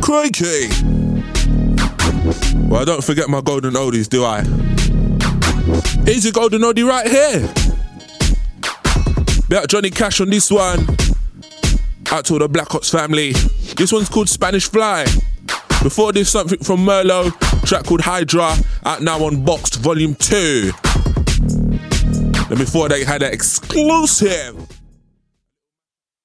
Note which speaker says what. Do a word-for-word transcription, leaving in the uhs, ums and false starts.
Speaker 1: Crikey. Well, I don't forget my golden oldies, do I? Here's your golden oldie right here. Bit out Johnny Cash on this one. Out to all the Black Ops family. This one's called Spanish Fly. Before this, something from Merlot, track called Hydra, out now on Boxed Volume two. Then before they had an exclusive